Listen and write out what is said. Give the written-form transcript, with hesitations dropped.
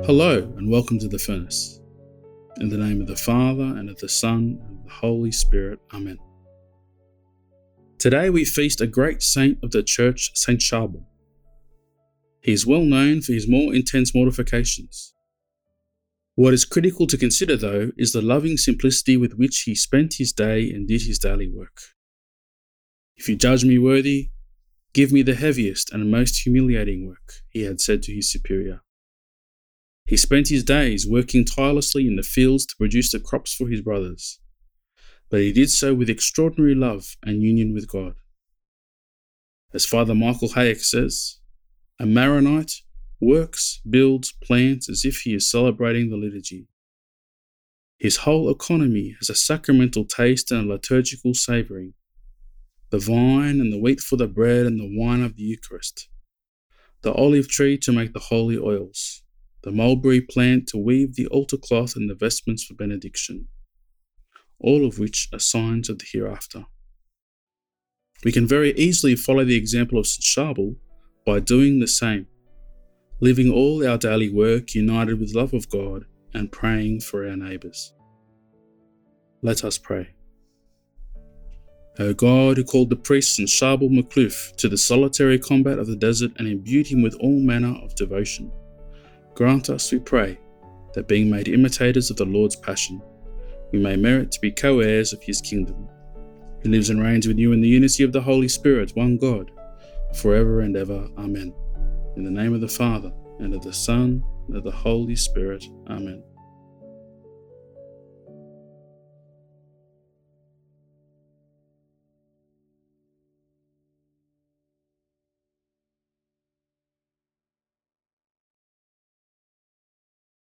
Hello and welcome to the Furnace. In the name of the Father and of the Son and of the Holy Spirit. Amen. Today we feast a great saint of the Church, Saint Charbel. He is well known for his more intense mortifications. What is critical to consider, though, is the loving simplicity with which he spent his day and did his daily work. If you judge me worthy, give me the heaviest and most humiliating work, he had said to his superior. He spent his days working tirelessly in the fields to produce the crops for his brothers, but he did so with extraordinary love and union with God. As Father Michael Hayek says, a Maronite works, builds, plants as if he is celebrating the liturgy. His whole economy has a sacramental taste and a liturgical savouring, the vine and the wheat for the bread and the wine of the Eucharist, the olive tree to make the holy oils, the mulberry plant to weave the altar cloth and the vestments for benediction, all of which are signs of the hereafter. We can very easily follow the example of St. Charbel by doing the same, living all our daily work united with love of God and praying for our neighbours. Let us pray. O God, who called the priest St. Charbel Macluf to the solitary combat of the desert and imbued him with all manner of devotion, grant us, we pray, that being made imitators of the Lord's passion, we may merit to be co-heirs of his kingdom, who lives and reigns with you in the unity of the Holy Spirit, one God, forever and ever. Amen. In the name of the Father, and of the Son, and of the Holy Spirit. Amen.